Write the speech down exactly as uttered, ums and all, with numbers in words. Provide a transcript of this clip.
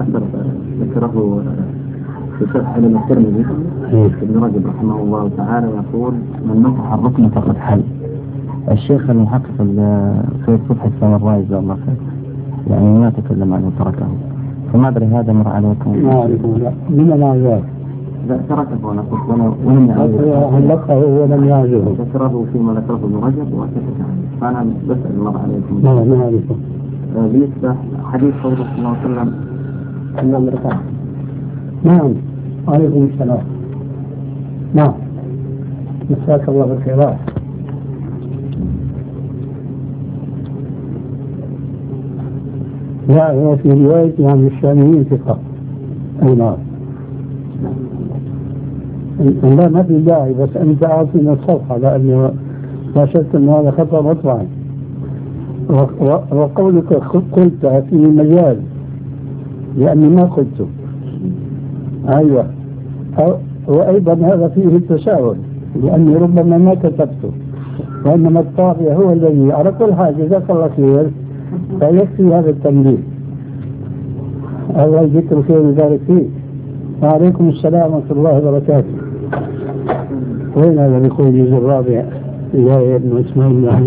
أثر ذكره في شرح علم الترمذي ابن رجب رحمه الله تعالى يقول من مسح الركن فقد حل. الشيخ المحقق في صفحة السامراء جزاه الله خير يعني ما تكلم عنه تركه، فما أدري هذا مر عليكم؟ ما أعرفه لا. من الأعذار؟ لا تركه أنا قلت أنا ولم يعرفه. هلقه ولم يعرفه. ذكره فيما ذكره ابن رجب وسكت عنه، فأنا بسأل مر عليكم. لا ما أعرفه. بالنسبة حديث قوله صلى الله عليه وسلم أن امرأة. نعم عليكم السلام. نعم مساك الله بالخيرات. لا هو في رواية عن الشاميين ثقة. أي نعم. لا ما في داعي بس أنت أعطينا الصفحة لأنه لا شك أن هذا خطأ مطبعا. وقولك قلت في مجال لأني ما قلته. أيوة. وأيضا هذا فيه التساؤل لأني ربما ما كتبته وإنما الطاغية هو الذي على كل حال جزاك الله خير فيكفي هذا التنبيه. الله يجزيك الخير ويبارك فيك. وعليكم السلام ورحمة الله وبركاته. وين هذا بيقول الجزء الرابع؟ يا ابن اسماعيل.